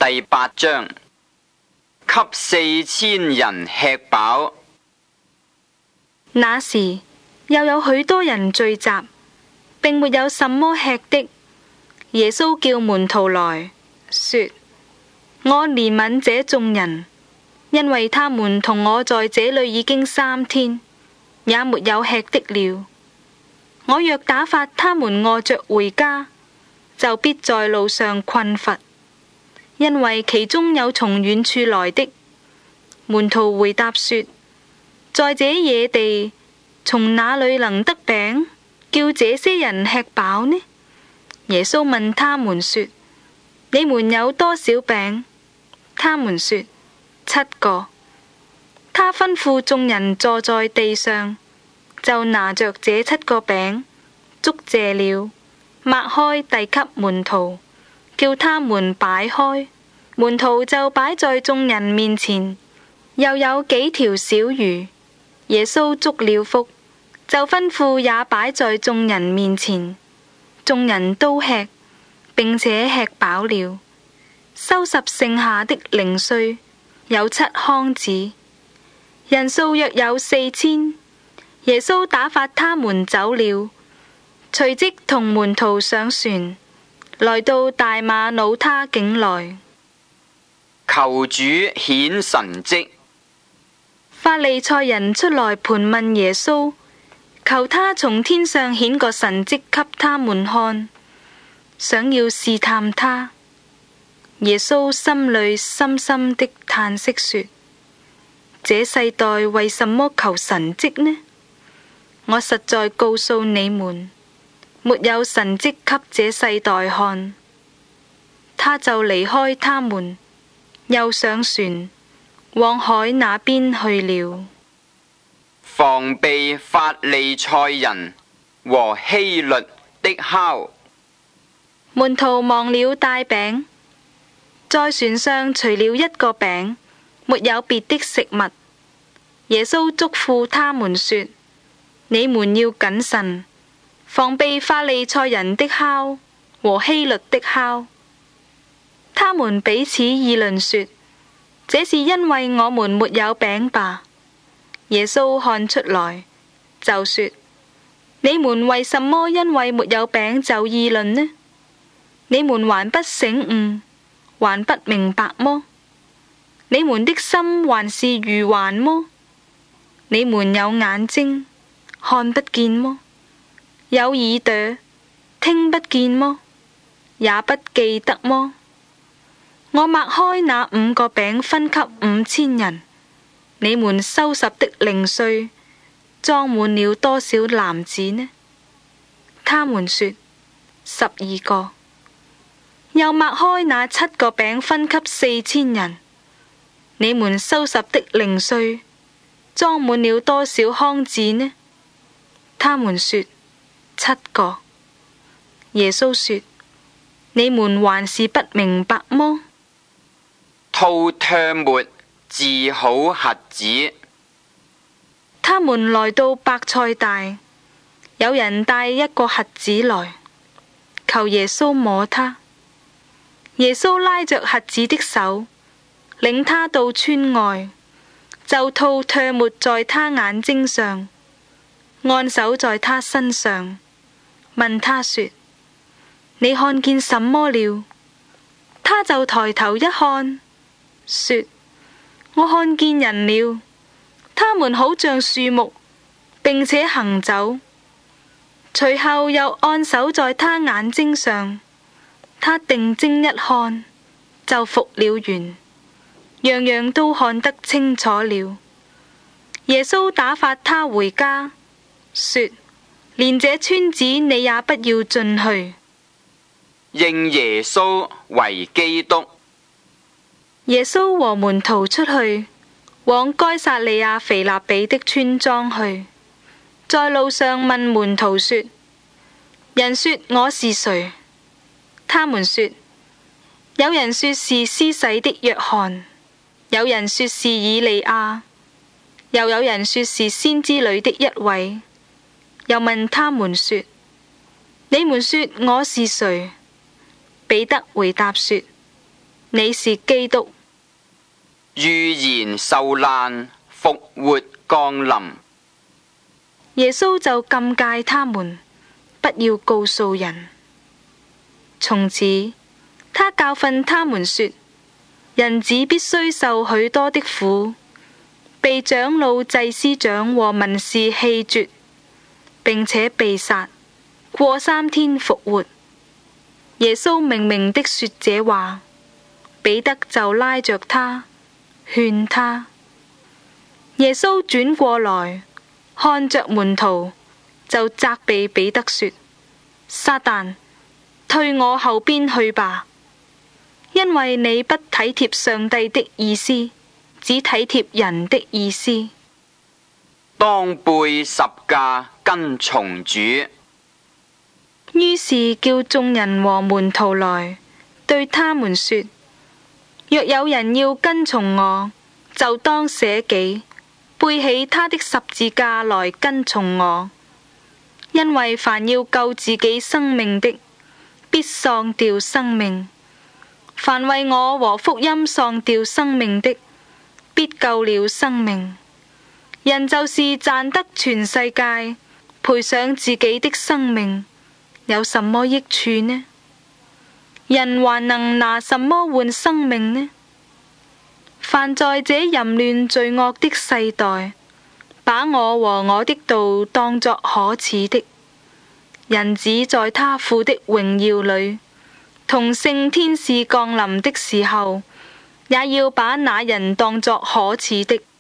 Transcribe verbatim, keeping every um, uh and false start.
第八章，給四千人吃飽。 那時又有許多人聚集，並沒有什麼吃的。耶穌叫門徒來說：我憐憫這眾人，因為他們同我在這裏已經三天，也沒有吃的了。我若打發他們餓着回家，就必在路上困乏，因為其中有從遠處來的。門徒回答說：在這野地，從哪裏能得餅，叫這些人吃飽呢？耶穌問他們說：你們有多少餅？他們說：七個。他吩咐眾人坐在地上，就拿着這七個餅，祝謝了，擘開遞給門徒，叫他們擺開。門徒就擺在眾人面前。又有幾條小魚，耶穌祝了福，就吩咐也擺在眾人面前。眾人都吃，並且吃飽了。收拾剩下的零碎有七筐子，人數約有四千。耶穌打發他們走了，隨即同門徒上船，來到大馬魯他境內。 求主顯神蹟。 法利賽人出來盤問耶穌，求他從天上顯個神蹟給他們看，想要試探他。耶穌心裏深深的嘆息說：這世代為什麼求神蹟呢？我實在告訴你們，沒有神蹟給這世代看。他就離開他們，又上船，往海那邊去了。 防備法利賽人和希律的酵。 門徒忘了帶餅，在船上除了一個餅，沒有別的食物。耶穌囑咐他們說：你們要謹慎，防備法利賽人的酵和希律的酵。他們彼此議論說：這是因為我們沒有餅吧？耶穌看出來，就說：你們為什麼因為沒有餅就議論呢？你們還不醒悟，還不明白麼？你們的心還是愚頑麼？你們有眼睛，看不見麼？有耳朵，聽不見麼？也不記得麼？我擘開那五個餅分給五千人，你們收拾的零碎裝滿了多少籃子呢？他們說：十二個。又擘開那七個餅分給四千人，你們收拾的零碎裝滿了多少筐子呢？他們說：七個。耶穌說：你們還是不明白麼？ 吐唾沫治好瞎子。 他們來到伯賽大，有人帶一個瞎子來，求耶穌摸他。耶穌拉着瞎子的手，領他到村外，就吐唾沫在他眼睛上，按手在他身上，問他說：你看見什麼了？他就抬頭一看，說：我看見人了，他們好像樹木，並且行走。隨後又按手在他眼睛上，他定睛一看，就復了原，樣樣都看得清楚了。耶穌打發他回家，說：連這村子你也不要進去。 認耶穌為基督。 耶穌和門徒出去，往該撒利亞腓立比的村莊去，在路上問門徒說：人說我是誰？他們說：有人說是施洗的約翰，有人說是以利亞，又有人說是先知裏的一位。又問他們說：你們說我是誰？彼得回答說： 你是基督。 預言受難，復活降臨。 耶穌就禁戒他們，不要告訴人。從此，他教訓他們說：人子必須受許多的苦，被長老、祭司長和文士棄絕，並且被殺，過三天復活。耶穌明明的說這話，彼得就拉着他，勸他。耶穌轉過來，看着門徒，就責備彼得說：撒旦，退我後邊去吧，因為你不體貼上帝的意思，只體貼人的意思。 當背十架跟從主。 於是叫眾人和門徒來，對他們說：若有人要跟從我，就當捨己，背起他的十字架來跟從我。因為凡要救自己生命的，必喪掉生命；凡為我和福音喪掉生命的，必救了生命。人就是賺得全世界，賠上自己的生命，有什麼益處呢？人還能拿什麼換生命呢？凡在這淫亂罪惡的世代，把我和我的道當作可恥的，人子在他父的榮耀裏，同聖天使降臨的時候，也要把那人當作可恥的。